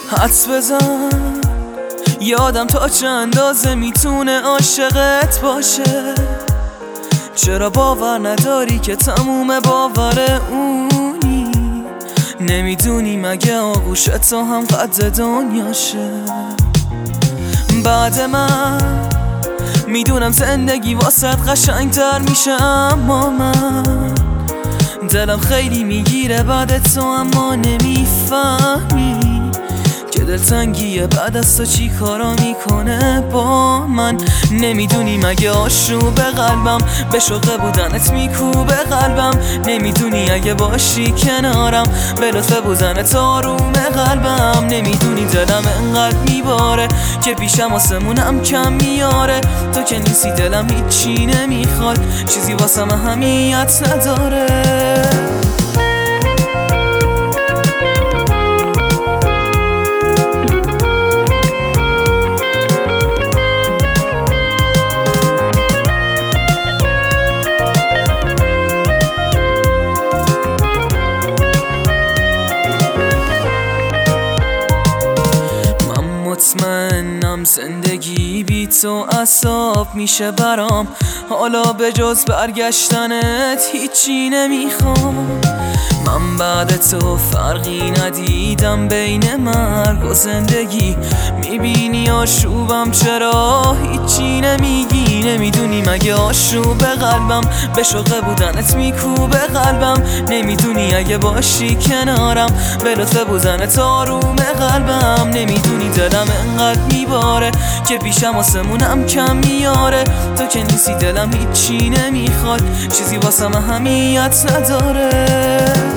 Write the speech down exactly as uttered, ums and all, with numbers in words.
حدس بزن یادم تا چه اندازه میتونه عاشقت باشه. چرا باور نداری که تموم باور اونی؟ نمیدونی مگه آغوش تو هم قد دنیاشه؟ بعد من میدونم زندگی واسط قشنگتر میشه، اما من دلم خیلی میگیره بعد تو، اما نمیفهمی که دلتنگیه بعد از تو چی کارا میکنه با من. نمیدونی مگه آشوب قلبم به شوق بودنت میکوبه قلبم. نمیدونی اگه باشی کنارم به لطف بودنت آروم قلبم. نمیدونی دلم انقدر میباره که پیشم آسمونم کم میاره. تو که نیستی دلم هیچی نمیخواد، چیزی واسم اهمیت نداره. مطمئنم زندگی بی تو عذاب میشه برام. حالا به جز برگشتنت هیچی نمیخوام. من بعد تو فرقی ندیدم بین مرگ و زندگی. میبینی آشوبم چرا هیچی نمیگی؟ نمیدونی مگه آشوب قلبم به شوق بودنت میکوبه قلبم. نمیدونی اگه باشی کنارم به لطف بودنت آروم قلبم. نمیدونی دلم انقدر میباره که پیشم آسمونم کم میاره. تو که نیستی دلم هیچی نمیخواد، چیزی واسم اهمیت نداره.